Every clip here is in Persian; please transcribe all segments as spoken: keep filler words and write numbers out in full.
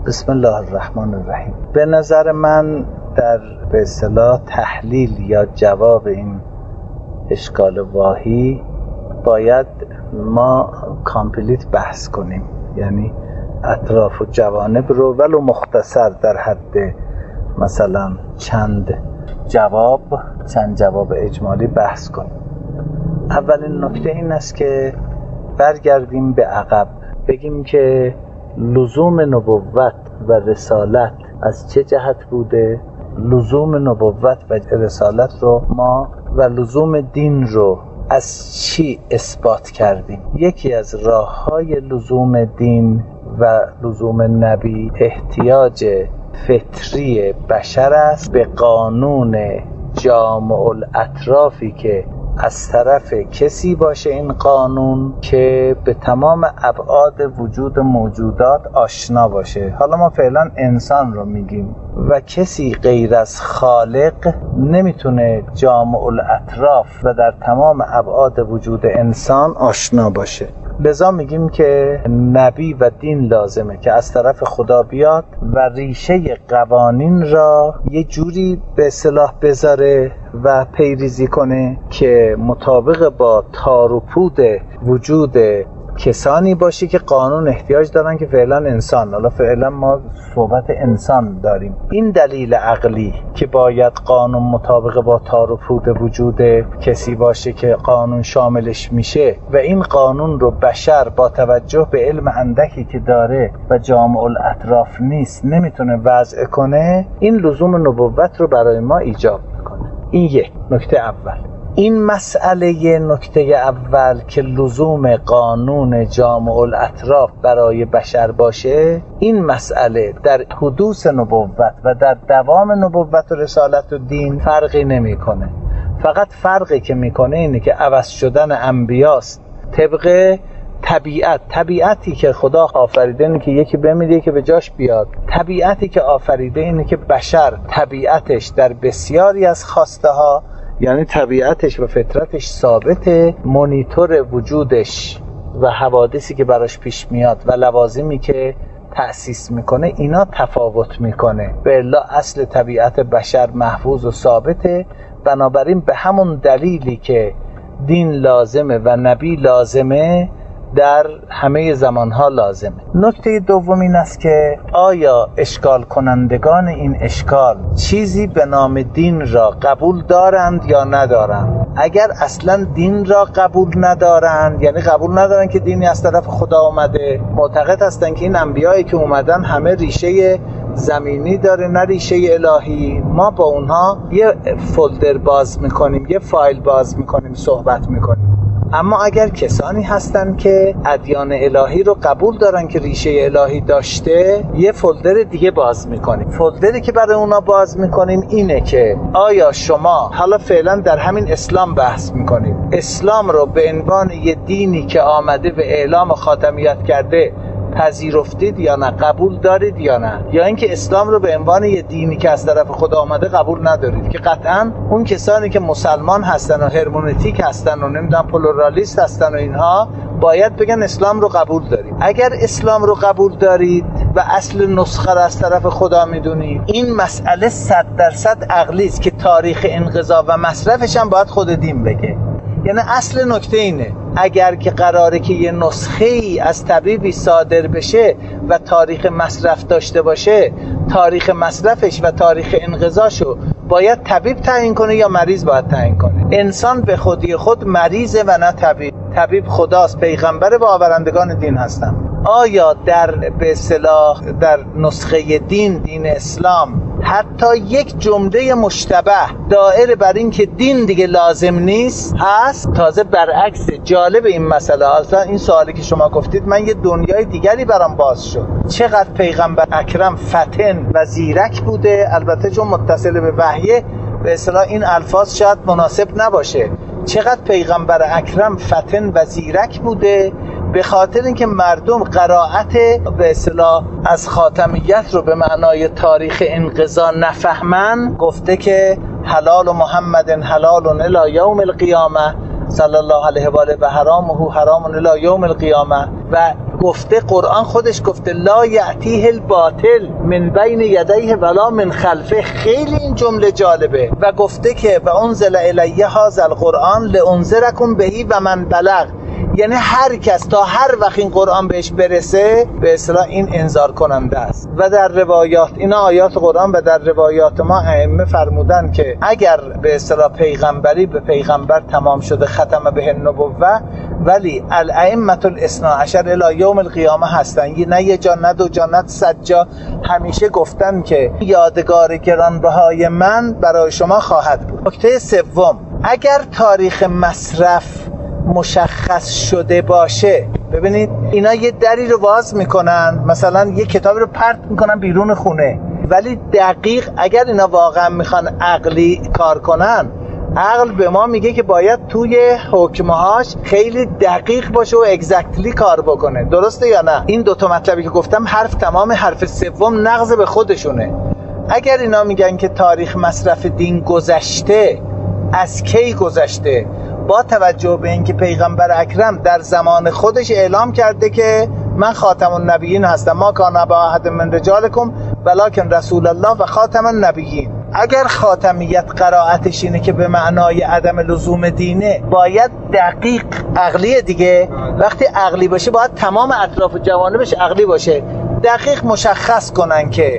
بسم الله الرحمن الرحیم. به نظر من در به اصطلاح تحلیل یا جواب این اشکال واهی باید ما کامپلیت بحث کنیم، یعنی اطراف و جوانب رو ولو مختصر در حد مثلا چند جواب چند جواب اجمالی بحث کنیم. اولین نکته این است که برگردیم به عقب، بگیم که لزوم نبوت و رسالت از چه جهت بوده، لزوم نبوت و رسالت رو ما و لزوم دین رو از چی اثبات کردیم. یکی از راه‌های لزوم دین و لزوم نبی احتیاج فطری بشر است به قانون جامع الاطرافی که از طرف کسی باشه این قانون که به تمام ابعاد وجود موجودات آشنا باشه. حالا ما فعلا انسان رو میگیم و کسی غیر از خالق نمیتونه جامع الاطراف و در تمام ابعاد وجود انسان آشنا باشه. لذا میگیم که نبی و دین لازمه که از طرف خدا بیاد و ریشه قوانین را یه جوری به اصطلاح بذاره و پیریزی کنه که مطابق با تار و پود وجود کسانی باشه که قانون احتیاج دارن که فعلا انسان، حالا فعلا ما صحبت انسان داریم. این دلیل عقلی که باید قانون مطابق با تار و پود وجود کسی باشه که قانون شاملش میشه و این قانون رو بشر با توجه به علم اندکی که داره و جامع الاطراف نیست نمیتونه وضع کنه، این لزوم نبوت رو برای ما ایجاب میکنه. این یک نکته اول. این مسئله نکته اول که لزوم قانون جامع الاطراف برای بشر باشه، این مسئله در حدوث نبوت و در دوام نبوت و رسالت و دین فرقی نمیکنه. فقط فرقی که میکنه اینه که عوض شدن انبیاست طبق طبیعت. طبیعتی که خدا آفریده اینه که یکی بمیره که به جاش بیاد. طبیعتی که آفریده اینه که بشر طبیعتش در بسیاری از خواسته ها، یعنی طبیعتش و فطرتش ثابته، مونیتور وجودش و حوادثی که براش پیش میاد و لوازمی که تأسیس میکنه اینا تفاوت میکنه. به الا اصل طبیعت بشر محفوظ و ثابته. بنابراین به همون دلیلی که دین لازمه و نبی لازمه در همه زمانها لازمه. نکته دوم این است که آیا اشکال کنندگان این اشکال چیزی به نام دین را قبول دارند یا ندارند؟ اگر اصلا دین را قبول ندارند، یعنی قبول ندارند که دینی از طرف خدا اومده، معتقد هستند که این انبیایی که اومدن همه ریشه زمینی داره نه ریشه الهی، ما با اونها یه فولدر باز میکنیم، یه فایل باز میکنیم، صحبت میکنیم. اما اگر کسانی هستن که ادیان الهی رو قبول دارن که ریشه الهی داشته، یه فولدر دیگه باز میکنیم. فولدری که برای اونا باز میکنیم اینه که آیا شما، حالا فعلا در همین اسلام بحث میکنیم، اسلام رو به عنوان یه دینی که آمده و اعلام خاتمیت کرده پذیرفتید یا نه، قبول دارید یا نه، یا اینکه اسلام رو به عنوان یه دینی که از طرف خدا آمده قبول ندارید؟ که قطعاً اون کسانی که مسلمان هستن و هرمونتیک هستن و نمیدونم پلورالیست هستن و اینها باید بگن اسلام رو قبول دارید. اگر اسلام رو قبول دارید و اصل نسخه رو از طرف خدا میدونید، این مسئله صد درصد عقلی است که تاریخ انقضا و مصرفش هم باید خود دین بگه. یعنی اصل نکته اینه، اگر که قراره که یه نسخه ای از طبیبی صادر بشه و تاریخ مصرف داشته باشه، تاریخ مصرفش و تاریخ انقضاشو باید طبیب تعیین کنه یا مریض باید تعیین کنه؟ انسان به خودی خود مریضه و نه طبیب. طبیب خداست، پیغمبر و آورندگان دین هستن. آیا در به اصطلاح در نسخه دین دین اسلام حتی یک جمله مشتبه دائر بر این که دین دیگه لازم نیست هست؟ تازه برعکس. جالب این مسئله، اصلا این سوالی که شما گفتید من یه دنیای دیگری برام باز شد. چقدر پیغمبر اکرم فطن و زیرک بوده. البته چون متصل به وحیه به اصطلاح این الفاظ شاید مناسب نباشه. چقدر پیغمبر اکرم فطن و زیرک بوده، به خاطر اینکه مردم قرائت به اصطلاح از خاتمیت رو به معنای تاریخ انقضا نفهمن، گفته که حلال محمد حلال الی یوم القیامه صلی الله علیه و آله و حرامه حرام الی یوم القیامه. و گفته قرآن خودش گفته لا یأتیه الباطل من بین یدیه ولا من خلفه. خیلی این جمله جالبه. و گفته که و انزل الیه هذا القرآن لانذرکم بهی و من بلغ، یعنی هر کس تا هر وقت این قرآن بهش برسه به اصطلاح این انذار کننده است. و در روایات، اینا آیات قرآن، و در روایات ما ائمه فرمودن که اگر به اصطلاح پیغمبری به پیغمبر تمام شده ختم به النبوه، ولی الائمه الاثنا عشر الی یوم القیامه هستن، نه یه جا نه دو جا نه صد جا، همیشه گفتن که یادگار گرانبهای من برای شما خواهد بود. نکته سوم، اگر تاریخ مصرف مشخص شده باشه، ببینید اینا یه دری رو باز میکنن، مثلا یه کتابی رو پرت میکنن بیرون خونه، ولی دقیق اگر اینا واقعا میخوان عقلی کار کنن، عقل به ما میگه که باید توی حکمهاش خیلی دقیق باشه و اگزکتلی کار بکنه. درسته یا نه؟ این دوتا مطلبی که گفتم حرف تمام، حرف سوم نقض به خودشونه. اگر اینا میگن که تاریخ مصرف دین گذشته، از کی گذشته؟ با توجه به اینکه پیغمبر اکرم در زمان خودش اعلام کرده که من خاتم النبیین هستم، ما کان ابا احد من رجالکم ولکن رسول الله و خاتم النبیین. اگر خاتمیت قرائتش اینه که به معنای عدم لزوم دینه، باید دقیق عقلی دیگه. وقتی عقلی باشه باید تمام اطراف جوانبش عقلی باشه، دقیق مشخص کنن که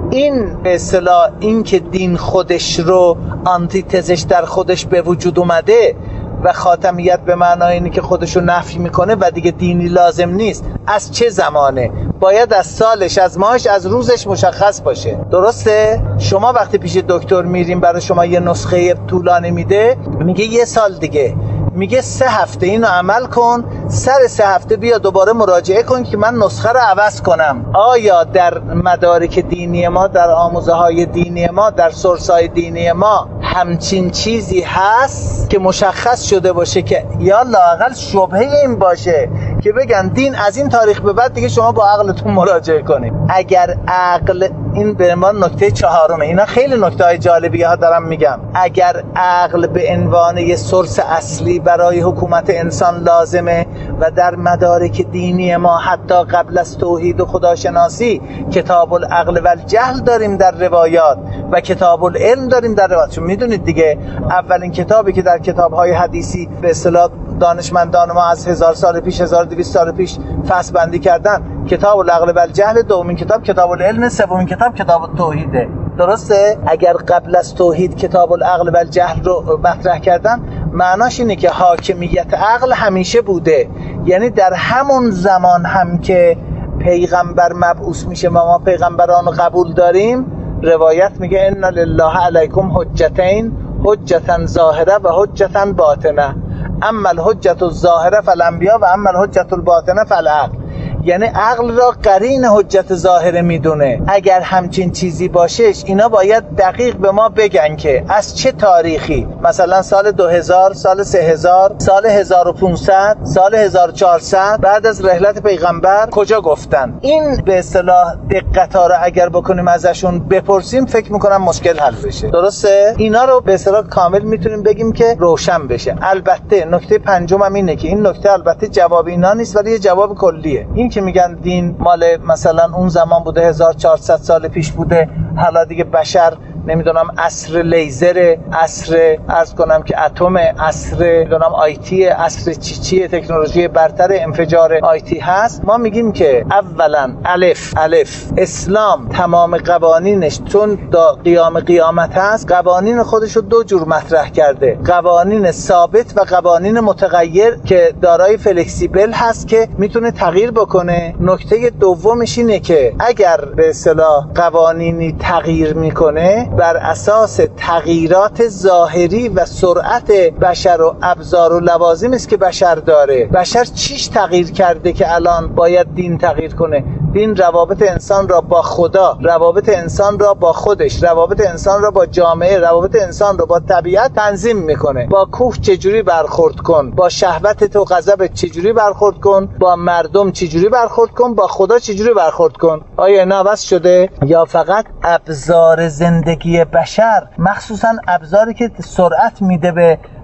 این به اصطلاح این که دین خودش رو آنتیتزش در خودش به وجود اومده و خاتمیت به معنای اینه که خودش رو نفی میکنه و دیگه دینی لازم نیست، از چه زمانه؟ باید از سالش، از ماهش، از روزش مشخص باشه. درسته؟ شما وقتی پیش دکتر میریم برای شما یه نسخه طولانی میده، میگه یه سال دیگه، میگه سه هفته اینو عمل کن، سر سه هفته بیا دوباره مراجعه کن که من نسخه رو عوض کنم. آیا در مدارک دینی ما، در آموزه های دینی ما، در سورس های دینی ما همچین چیزی هست که مشخص شده باشه که یا لااقل شبهه این باشه که بگن دین از این تاریخ به بعد دیگه شما با عقلتون مراجعه کنید؟ اگر عقل، این به عنوان نکته چهارمه، اینا خیلی نکته های جالبی ها دارم میگم، اگر عقل به عنوان یه سورس اصلی برای حکومت انسان لازمه و در مدارک دینی ما حتی قبل از توحید و خداشناسی کتاب العقل و الجهل داریم در روایات و کتاب العلم داریم در روایات. چون میدونید دیگه اولین کتابی که در کتاب‌های حدیثی به اصطلاح دانشمندان ما از هزار سال پیش، هزار و دویست سال پیش فصل بندی کردن، کتاب العقل و الجهل، دومین کتاب کتاب العلم، سومین کتاب کتاب التوحیده. درسته؟ اگر قبل از توحید کتاب العقل و الجهل رو مطرح کردن، معناش اینه که حاکمیت عقل همیشه بوده. یعنی در همون زمان هم که پیغمبر مبعوث میشه و ما پیغمبران رو قبول داریم، روایت میگه ان لله علیکم حجتین، حجتا ظاهره و حجتا باطنه، اما الحجت الظاهره فالانبیاء و اما الحجت الباطنه فالعقل. یعنی عقل را قرین حجت ظاهره میدونه. اگر همچین چیزی باشش، اینا باید دقیق به ما بگن که از چه تاریخی، مثلا سال دو هزار، سال سه هزار، سال هزار و پانصد، سال هزار و چهارصد بعد از رحلت پیغمبر کجا گفتن. این به اصطلاح دقت‌ها رو اگر بکنیم ازشون بپرسیم، فکر میکنم مشکل حل بشه. درسته؟ اینا رو به اصطلاح کامل میتونیم بگیم که روشن بشه. البته نکته پنجم هم اینه که این نکته البته جواب اینا نیست، ولی یه جواب کلیه. این که میگن دین مال مثلا اون زمان بوده، هزار و چهارصد سال پیش بوده، حالا دیگه بشر نمیدونم عصر لیزر، عصر عرض کنم که اتم، عصر نمیدونم آیتی، عصر چی چی، تکنولوژی برتر انفجار آیتی هست. ما میگیم که اولا الف الف اسلام تمام قوانینش چون دا قیام قیامت هست، قوانین خودش رو دو جور مطرح کرده، قوانین ثابت و قوانین متغیر که دارای فلکسیبل هست که میتونه تغییر بکنه. نکته دومش اینه که اگر به اصطلاح قوانینی تغییر میکنه، بر اساس تغییرات ظاهری و سرعت بشر و ابزار و لوازم است که بشر داره. بشر چیش تغییر کرده که الان باید دین تغییر کنه؟ دین روابط انسان را با خدا، روابط انسان را با خودش، روابط انسان را با جامعه، روابط انسان را با طبیعت تنظیم میکنه. با کوه چجوری برخورد کن، با شهوت و غضبت چجوری برخورد کن، با مردم چجوری برخورد کن، با خدا چجوری برخورد کن. آیا این عوض شده؟ یا فقط ابزار زندگی بشر، مخصوصا ابزاری که سرعت میده به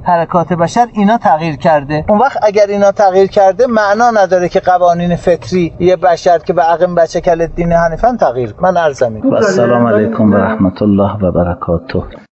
حرکات بشر اینا تغییر کرده. اون وقت اگر اینا تغییر کرده معنا نداره که قوانین فطری یه بشر که به عقم بچه کل دین حنیفن تغییر. من عرض می‌کنم. و السلام علیکم و رحمت الله و برکاته.